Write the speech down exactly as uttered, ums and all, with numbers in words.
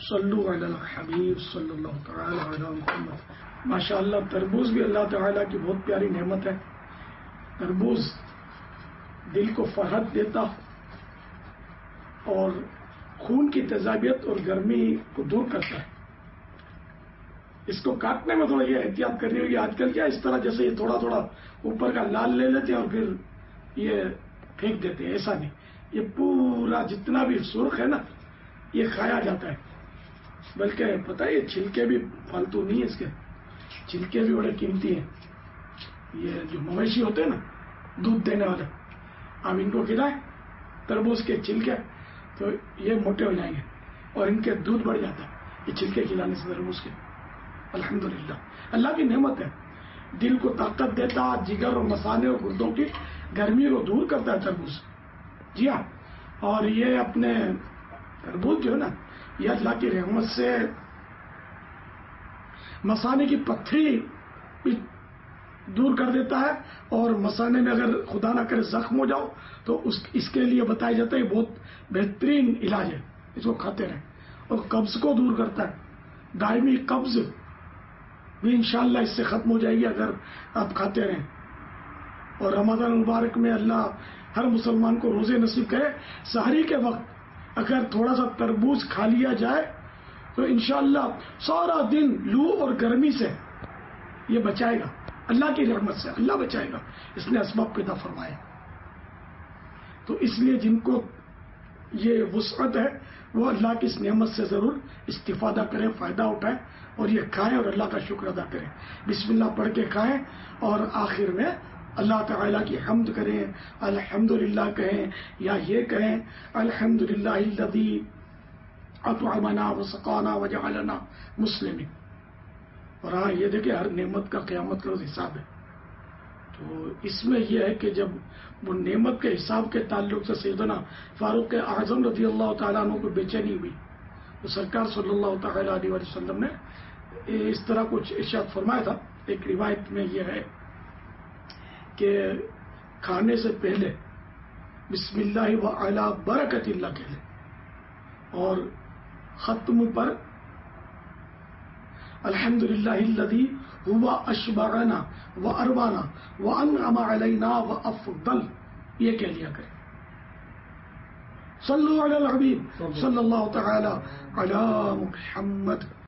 صلو علی الحبیب صلی اللہ تعالی علی محمد۔ ماشاء اللہ تربوز بھی اللہ تعالیٰ کی بہت پیاری نعمت ہے۔ تربوز دل کو فرحت دیتا اور خون کی تیزابیت اور گرمی کو دور کرتا ہے۔ اس کو کاٹنے میں تھوڑا یہ احتیاط کرنی ہوگی۔ آج کل کیا اس طرح جیسے یہ تھوڑا تھوڑا اوپر کا لال لے لیتے ہیں اور پھر یہ پھینک دیتے ہیں، ایسا نہیں، یہ پورا جتنا بھی سرخ ہے نا یہ کھایا جاتا ہے۔ بلکہ پتہ ہے یہ چھلکے بھی فالتو نہیں ہے، اس کے چھلکے بھی بڑے قیمتی ہیں۔ یہ جو مویشی ہوتے ہیں نا دودھ دینے والے، آپ ان کو کھلائیں تربوز کے چھلکے تو یہ موٹے ہو جائیں گے اور ان کے دودھ بڑھ جاتا ہے یہ چھلکے کھلانے سے تربوز کے۔ الحمدللہ اللہ کی نعمت ہے، دل کو طاقت دیتا، جگر اور مثانے اور گردوں کی گرمی کو دور کرتا ہے تربوز۔ جی ہاں، اور یہ اپنے تربوز جو ہے نا یہ اللہ کی رحمت سے مثانے کی پتھری بھی دور کر دیتا ہے، اور مثانے میں اگر خدا نہ کرے زخم ہو جاؤ تو اس اس کے لیے بتایا جاتا ہے یہ بہت بہترین علاج ہے، اس کو کھاتے رہیں۔ اور قبض کو دور کرتا ہے، دائمی قبض بھی انشاءاللہ اس سے ختم ہو جائے گی اگر آپ کھاتے رہیں۔ اور رمضان مبارک میں اللہ ہر مسلمان کو روزے نصیب کرے، سحری کے وقت اگر تھوڑا سا تربوز کھا لیا جائے تو انشاءاللہ سارا دن لو اور گرمی سے یہ بچائے گا، اللہ کی رحمت سے اللہ بچائے گا، اس نے اسباب پیدا فرمائے۔ تو اس لیے جن کو یہ وسعت ہے وہ اللہ کی اس نعمت سے ضرور استفادہ کریں، فائدہ اٹھائیں اور یہ کھائیں اور اللہ کا شکر ادا کریں۔ بسم اللہ پڑھ کے کھائیں اور آخر میں اللہ تعالیٰ کی حمد کریں، الحمدللہ کہیں، یا یہ کہیں الحمدللہ الذی اطعمنا وسقانا وجعلنا مسلمین۔ اور ہاں یہ دیکھیں ہر نعمت کا قیامت کا روز حساب ہے، تو اس میں یہ ہے کہ جب وہ نعمت کے حساب کے تعلق سے سیدنا فاروق اعظم رضی اللہ تعالیٰ عنہ کو بے چینی ہوئی تو سرکار صلی اللہ تعالیٰ علیہ وسلم نے اس طرح کچھ ارشاد فرمایا تھا۔ ایک روایت میں یہ ہے کہ کھانے سے پہلے بسم اللہ وعلی برکت اللہ کہہ لیں، اور ختم پر الحمدللہ الذی ہوا اشبعنا واروانا وانعم علینا وافضل، یہ کہہ لیا کریں۔ صلو علی الحبیب صلی اللہ تعالی علی محمد۔